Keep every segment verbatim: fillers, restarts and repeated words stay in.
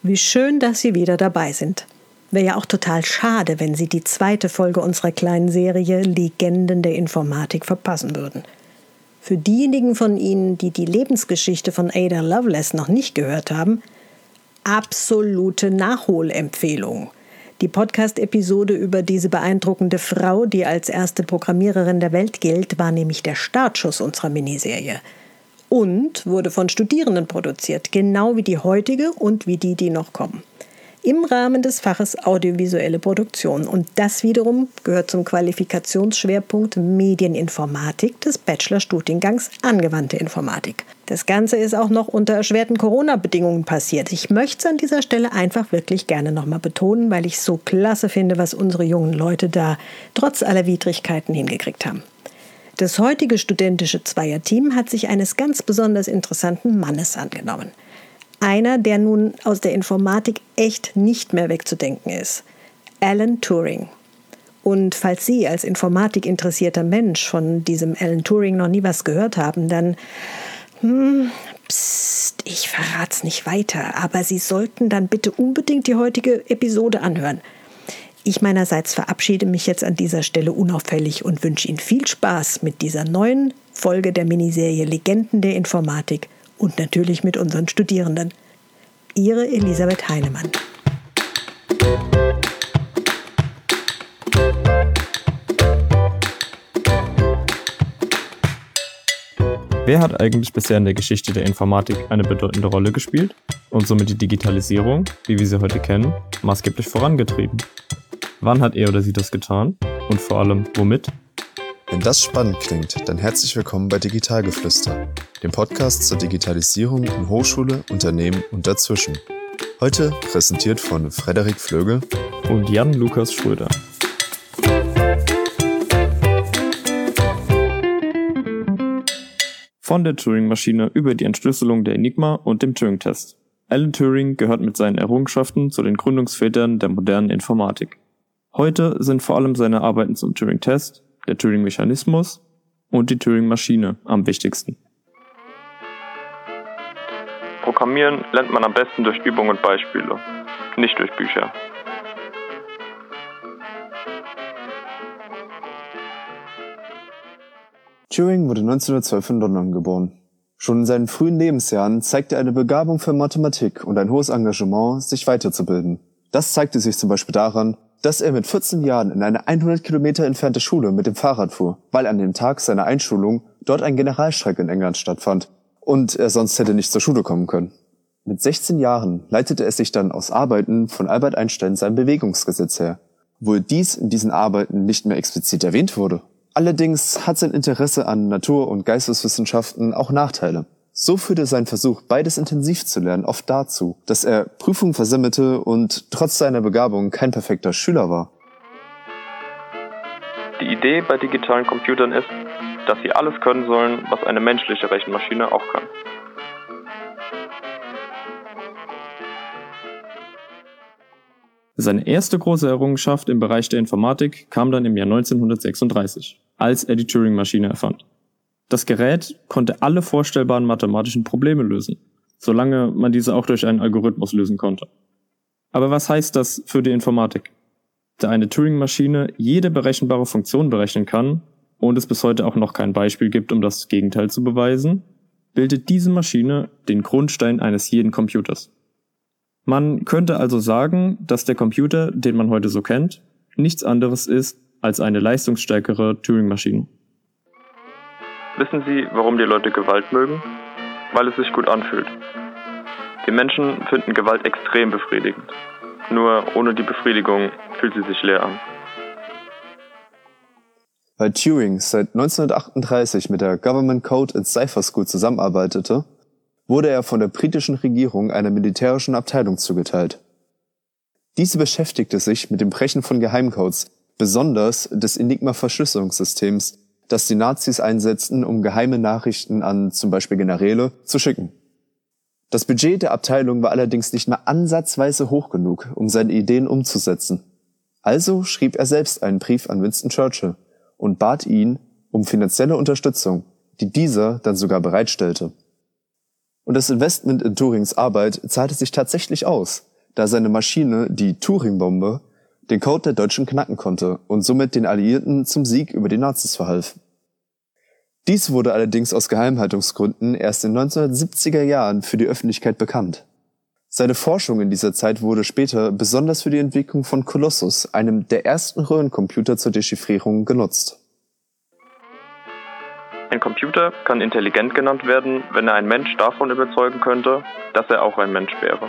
Wie schön, dass Sie wieder dabei sind. Wäre ja auch total schade, wenn Sie die zweite Folge unserer kleinen Serie Legenden der Informatik verpassen würden. Für diejenigen von Ihnen, die die Lebensgeschichte von Ada Lovelace noch nicht gehört haben, absolute Nachholempfehlung. Die Podcast-Episode über diese beeindruckende Frau, die als erste Programmiererin der Welt gilt, war nämlich der Startschuss unserer Miniserie. Und wurde von Studierenden produziert, genau wie die heutige und wie die, die noch kommen. Im Rahmen des Faches Audiovisuelle Produktion. Und das wiederum gehört zum Qualifikationsschwerpunkt Medieninformatik des Bachelorstudiengangs Angewandte Informatik. Das Ganze ist auch noch unter erschwerten Corona-Bedingungen passiert. Ich möchte es an dieser Stelle einfach wirklich gerne nochmal betonen, weil ich es so klasse finde, was unsere jungen Leute da trotz aller Widrigkeiten hingekriegt haben. Das heutige studentische Zweierteam hat sich eines ganz besonders interessanten Mannes angenommen. Einer, der nun aus der Informatik echt nicht mehr wegzudenken ist. Alan Turing. Und falls Sie als informatikinteressierter Mensch von diesem Alan Turing noch nie was gehört haben, dann, hm, psst, ich verrat's nicht weiter, aber Sie sollten dann bitte unbedingt die heutige Episode anhören. Ich meinerseits verabschiede mich jetzt an dieser Stelle unauffällig und wünsche Ihnen viel Spaß mit dieser neuen Folge der Miniserie Legenden der Informatik. Und natürlich mit unseren Studierenden. Ihre Elisabeth Heinemann. Wer hat eigentlich bisher in der Geschichte der Informatik eine bedeutende Rolle gespielt und somit die Digitalisierung, wie wir sie heute kennen, maßgeblich vorangetrieben? Wann hat er oder sie das getan? Und vor allem, womit? Wenn das spannend klingt, dann herzlich willkommen bei Digitalgeflüster, dem Podcast zur Digitalisierung in Hochschule, Unternehmen und dazwischen. Heute präsentiert von Frederik Flögel und Jan-Lukas Schröder. Von der Turing-Maschine über die Entschlüsselung der Enigma und dem Turing-Test. Alan Turing gehört mit seinen Errungenschaften zu den Gründungsvätern der modernen Informatik. Heute sind vor allem seine Arbeiten zum Turing-Test, der Turing-Mechanismus und die Turing-Maschine am wichtigsten. Programmieren lernt man am besten durch Übung und Beispiele, nicht durch Bücher. Turing wurde neunzehnhundertzwölf in London geboren. Schon in seinen frühen Lebensjahren zeigte er eine Begabung für Mathematik und ein hohes Engagement, sich weiterzubilden. Das zeigte sich zum Beispiel daran, dass er mit vierzehn Jahren in eine hundert Kilometer entfernte Schule mit dem Fahrrad fuhr, weil an dem Tag seiner Einschulung dort ein Generalstreik in England stattfand und er sonst hätte nicht zur Schule kommen können. Mit sechzehn Jahren leitete er sich dann aus Arbeiten von Albert Einstein sein Bewegungsgesetz her, obwohl dies in diesen Arbeiten nicht mehr explizit erwähnt wurde. Allerdings hat sein Interesse an Natur- und Geisteswissenschaften auch Nachteile. So führte sein Versuch, beides intensiv zu lernen, oft dazu, dass er Prüfungen versemmelte und trotz seiner Begabung kein perfekter Schüler war. Die Idee bei digitalen Computern ist, dass sie alles können sollen, was eine menschliche Rechenmaschine auch kann. Seine erste große Errungenschaft im Bereich der Informatik kam dann im Jahr neunzehnhundertsechsunddreißig, als er die Turing-Maschine erfand. Das Gerät konnte alle vorstellbaren mathematischen Probleme lösen, solange man diese auch durch einen Algorithmus lösen konnte. Aber was heißt das für die Informatik? Da eine Turing-Maschine jede berechenbare Funktion berechnen kann und es bis heute auch noch kein Beispiel gibt, um das Gegenteil zu beweisen, bildet diese Maschine den Grundstein eines jeden Computers. Man könnte also sagen, dass der Computer, den man heute so kennt, nichts anderes ist als eine leistungsstärkere Turing-Maschine. Wissen Sie, warum die Leute Gewalt mögen? Weil es sich gut anfühlt. Die Menschen finden Gewalt extrem befriedigend. Nur ohne die Befriedigung fühlt sie sich leer an. Weil Turing seit neunzehnhundertachtunddreißig mit der Government Code and Cipher School zusammenarbeitete, wurde er von der britischen Regierung einer militärischen Abteilung zugeteilt. Diese beschäftigte sich mit dem Brechen von Geheimcodes, besonders des Enigma-Verschlüsselungssystems, das die Nazis einsetzten, um geheime Nachrichten an zum Beispiel Generäle zu schicken. Das Budget der Abteilung war allerdings nicht mal ansatzweise hoch genug, um seine Ideen umzusetzen. Also schrieb er selbst einen Brief an Winston Churchill und bat ihn um finanzielle Unterstützung, die dieser dann sogar bereitstellte. Und das Investment in Turings Arbeit zahlte sich tatsächlich aus, da seine Maschine, die Turing-Bombe, den Code der Deutschen knacken konnte und somit den Alliierten zum Sieg über die Nazis verhalf. Dies wurde allerdings aus Geheimhaltungsgründen erst in neunzehnhundertsiebziger Jahren für die Öffentlichkeit bekannt. Seine Forschung in dieser Zeit wurde später besonders für die Entwicklung von Colossus, einem der ersten Röhrencomputer zur Dechiffrierung, genutzt. Ein Computer kann intelligent genannt werden, wenn er einen Mensch davon überzeugen könnte, dass er auch ein Mensch wäre.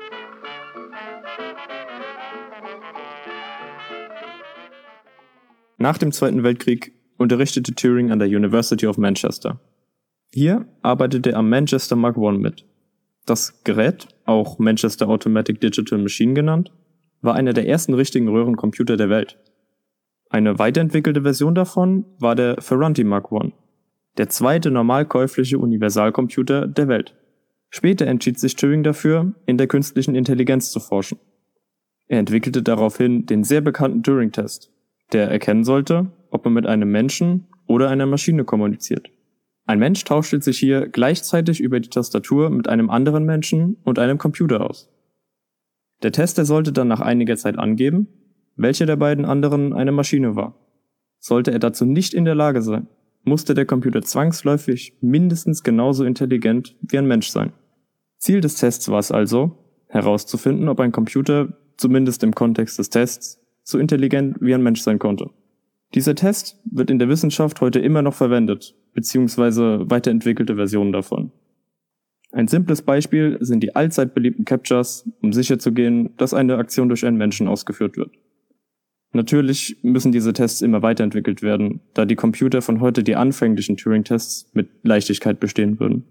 Nach dem Zweiten Weltkrieg unterrichtete Turing an der University of Manchester. Hier arbeitete er am Manchester Mark eins mit. Das Gerät, auch Manchester Automatic Digital Machine genannt, war einer der ersten richtigen Röhrencomputer der Welt. Eine weiterentwickelte Version davon war der Ferranti Mark eins, der zweite normalkäufliche Universalcomputer der Welt. Später entschied sich Turing dafür, in der künstlichen Intelligenz zu forschen. Er entwickelte daraufhin den sehr bekannten Turing-Test, der erkennen sollte, ob man mit einem Menschen oder einer Maschine kommuniziert. Ein Mensch tauschte sich hier gleichzeitig über die Tastatur mit einem anderen Menschen und einem Computer aus. Der Tester sollte dann nach einiger Zeit angeben, welche der beiden anderen eine Maschine war. Sollte er dazu nicht in der Lage sein, musste der Computer zwangsläufig mindestens genauso intelligent wie ein Mensch sein. Ziel des Tests war es also, herauszufinden, ob ein Computer, zumindest im Kontext des Tests, so intelligent wie ein Mensch sein konnte. Dieser Test wird in der Wissenschaft heute immer noch verwendet, beziehungsweise weiterentwickelte Versionen davon. Ein simples Beispiel sind die allzeit beliebten Captchas, um sicherzugehen, dass eine Aktion durch einen Menschen ausgeführt wird. Natürlich müssen diese Tests immer weiterentwickelt werden, da die Computer von heute die anfänglichen Turing-Tests mit Leichtigkeit bestehen würden.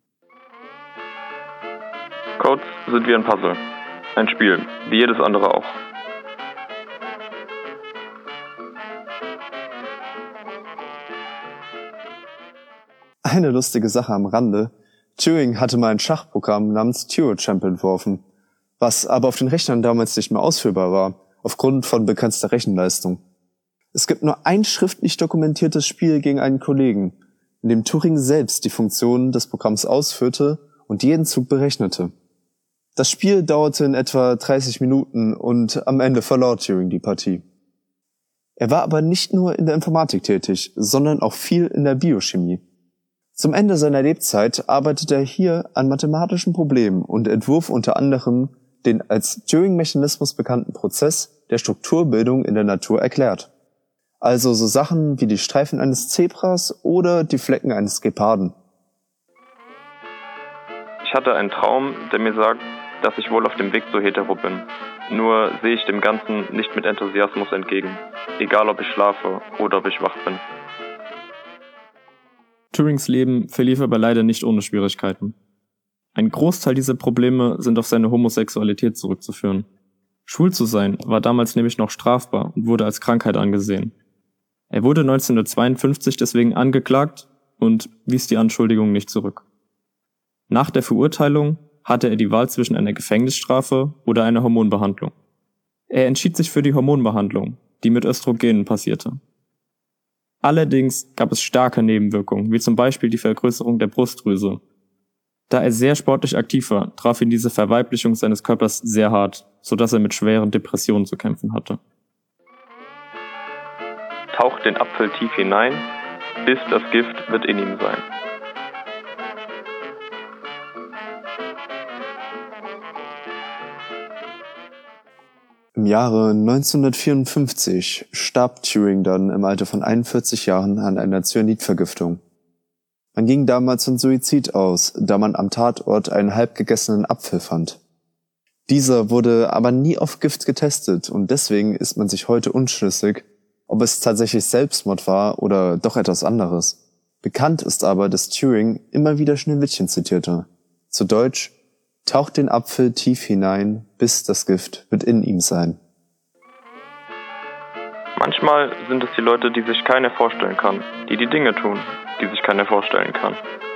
Codes sind wie ein Puzzle. Ein Spiel, wie jedes andere auch. Eine lustige Sache am Rande: Turing hatte mal ein Schachprogramm namens Turing Champ entworfen, was aber auf den Rechnern damals nicht mehr ausführbar war, aufgrund von begrenzter Rechenleistung. Es gibt nur ein schriftlich dokumentiertes Spiel gegen einen Kollegen, in dem Turing selbst die Funktionen des Programms ausführte und jeden Zug berechnete. Das Spiel dauerte in etwa dreißig Minuten und am Ende verlor Turing die Partie. Er war aber nicht nur in der Informatik tätig, sondern auch viel in der Biochemie. Zum Ende seiner Lebzeit arbeitete er hier an mathematischen Problemen und entwurf unter anderem den als Turing-Mechanismus bekannten Prozess, der Strukturbildung in der Natur erklärt. Also so Sachen wie die Streifen eines Zebras oder die Flecken eines Geparden. Ich hatte einen Traum, der mir sagt, dass ich wohl auf dem Weg zur Hetero bin. Nur sehe ich dem Ganzen nicht mit Enthusiasmus entgegen, egal ob ich schlafe oder ob ich wach bin. Turings Leben verlief aber leider nicht ohne Schwierigkeiten. Ein Großteil dieser Probleme sind auf seine Homosexualität zurückzuführen. Schwul zu sein war damals nämlich noch strafbar und wurde als Krankheit angesehen. Er wurde neunzehnhundertzweiundfünfzig deswegen angeklagt und wies die Anschuldigung nicht zurück. Nach der Verurteilung hatte er die Wahl zwischen einer Gefängnisstrafe oder einer Hormonbehandlung. Er entschied sich für die Hormonbehandlung, die mit Östrogenen passierte. Allerdings gab es starke Nebenwirkungen, wie zum Beispiel die Vergrößerung der Brustdrüse. Da er sehr sportlich aktiv war, traf ihn diese Verweiblichung seines Körpers sehr hart, sodass er mit schweren Depressionen zu kämpfen hatte. Taucht den Apfel tief hinein, bis das Gift wird in ihm sein. Im Jahre neunzehnhundertvierundfünfzig starb Turing dann im Alter von einundvierzig Jahren an einer Cyanidvergiftung. Man ging damals von Suizid aus, da man am Tatort einen halb gegessenen Apfel fand. Dieser wurde aber nie auf Gift getestet und deswegen ist man sich heute unschlüssig, ob es tatsächlich Selbstmord war oder doch etwas anderes. Bekannt ist aber, dass Turing immer wieder Schneewittchen zitierte. Zu Deutsch: Taucht den Apfel tief hinein, bis das Gift wird in ihm sein. Manchmal sind es die Leute, die sich keiner vorstellen kann, die die Dinge tun, die sich keiner vorstellen kann.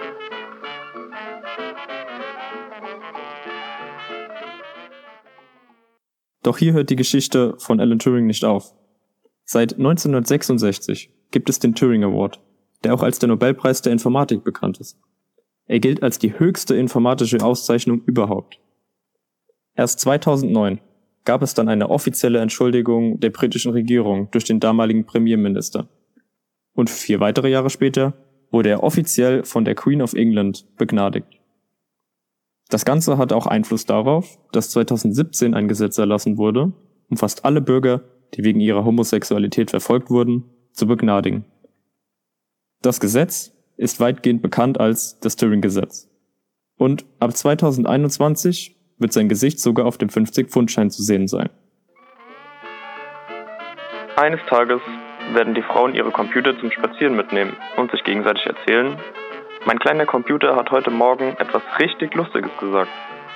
Doch hier hört die Geschichte von Alan Turing nicht auf. Seit neunzehnhundertsechsundsechzig gibt es den Turing Award, der auch als der Nobelpreis der Informatik bekannt ist. Er gilt als die höchste informatische Auszeichnung überhaupt. Erst zweitausendneun gab es dann eine offizielle Entschuldigung der britischen Regierung durch den damaligen Premierminister. Und vier weitere Jahre später wurde er offiziell von der Queen of England begnadigt. Das Ganze hat auch Einfluss darauf, dass zweitausendsiebzehn ein Gesetz erlassen wurde, um fast alle Bürger, die wegen ihrer Homosexualität verfolgt wurden, zu begnadigen. Das Gesetz ist weitgehend bekannt als das Turing-Gesetz. Und ab zweitausendeinundzwanzig wird sein Gesicht sogar auf dem fünfzig-Pfund-Schein zu sehen sein. Eines Tages werden die Frauen ihre Computer zum Spazieren mitnehmen und sich gegenseitig erzählen: Mein kleiner Computer hat heute Morgen etwas richtig Lustiges gesagt.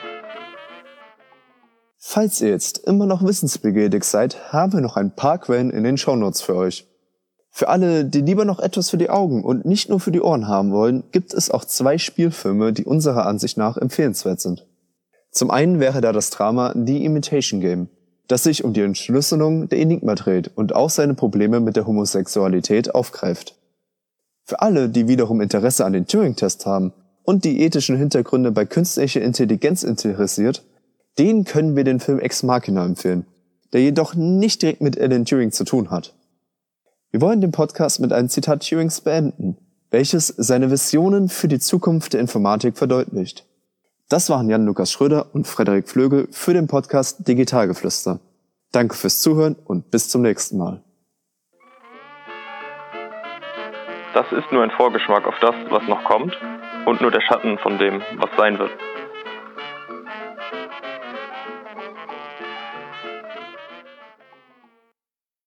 Falls ihr jetzt immer noch wissensbegierig seid, haben wir noch ein paar Quellen in den Shownotes für euch. Für alle, die lieber noch etwas für die Augen und nicht nur für die Ohren haben wollen, gibt es auch zwei Spielfilme, die unserer Ansicht nach empfehlenswert sind. Zum einen wäre da das Drama The Imitation Game, das sich um die Entschlüsselung der Enigma dreht und auch seine Probleme mit der Homosexualität aufgreift. Für alle, die wiederum Interesse an den Turing-Test haben und die ethischen Hintergründe bei künstlicher Intelligenz interessiert, denen können wir den Film Ex Machina empfehlen, der jedoch nicht direkt mit Alan Turing zu tun hat. Wir wollen den Podcast mit einem Zitat Turings beenden, welches seine Visionen für die Zukunft der Informatik verdeutlicht. Das waren Jan-Lukas Schröder und Frederik Flögel für den Podcast Digitalgeflüster. Danke fürs Zuhören und bis zum nächsten Mal. Das ist nur ein Vorgeschmack auf das, was noch kommt, und nur der Schatten von dem, was sein wird.